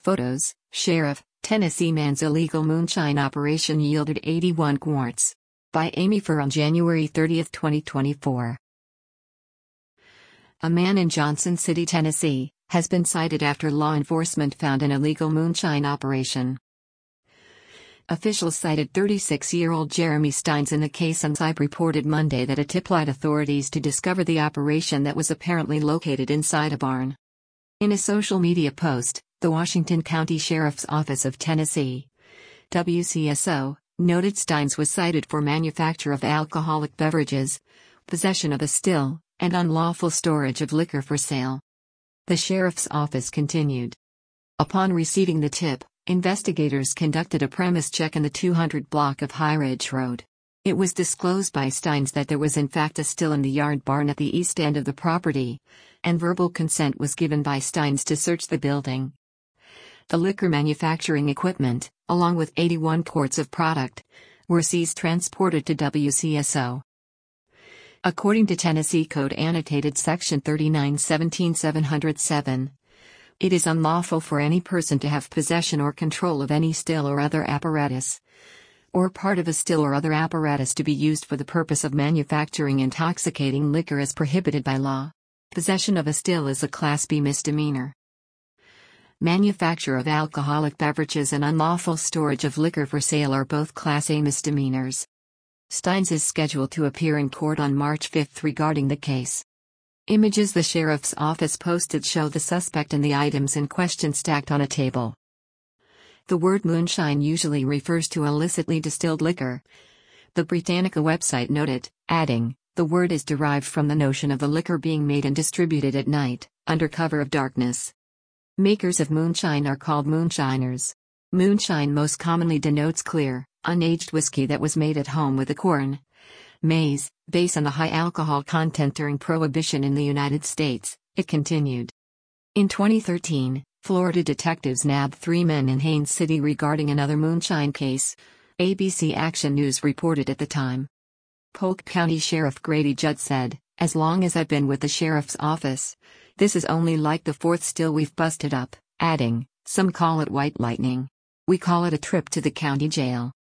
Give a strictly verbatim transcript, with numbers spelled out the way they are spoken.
Photos, Sheriff, Tennessee man's illegal moonshine operation yielded eighty-one quarts. By Amy Furr on January thirtieth, twenty twenty-four. A man in Johnson City, Tennessee, has been cited after law enforcement found an illegal moonshine operation. Officials cited thirty-six-year-old Jeremy Steins in the case, and Sype reported Monday that a tip led authorities to discover the operation that was apparently located inside a barn. In a social media post, the Washington County Sheriff's Office of Tennessee, W C S O, noted Steins was cited for manufacture of alcoholic beverages, possession of a still, and unlawful storage of liquor for sale. The sheriff's office continued. Upon receiving the tip, investigators conducted a premise check in the two hundred block of High Ridge Road. It was disclosed by Steins that there was in fact a still in the yard barn at the east end of the property, and verbal consent was given by Steins to search the building. The liquor manufacturing equipment, along with eighty-one quarts of product, were seized, transported to W C S O. According to Tennessee Code Annotated Section thirty-nine seventeen seven oh seven, it is unlawful for any person to have possession or control of any still or other apparatus, or part of a still or other apparatus to be used for the purpose of manufacturing intoxicating liquor as prohibited by law. Possession of a still is a Class B misdemeanor. Manufacture of alcoholic beverages and unlawful storage of liquor for sale are both Class A misdemeanors. Steins is scheduled to appear in court on March fifth regarding the case. Images the sheriff's office posted show the suspect and the items in question stacked on a table. The word moonshine usually refers to illicitly distilled liquor. The Britannica website noted, adding, the word is derived from the notion of the liquor being made and distributed at night, under cover of darkness. Makers of moonshine are called moonshiners. Moonshine most commonly denotes clear, unaged whiskey that was made at home with the corn, maize, base and the high alcohol content during Prohibition in the United States, it continued. In twenty thirteen, Florida detectives nabbed three men in Haines City regarding another moonshine case, A B C Action News reported at the time. Polk County Sheriff Grady Judd said, as long as I've been with the sheriff's office, this is only like the fourth still we've busted up, adding, some call it white lightning. We call it a trip to the county jail.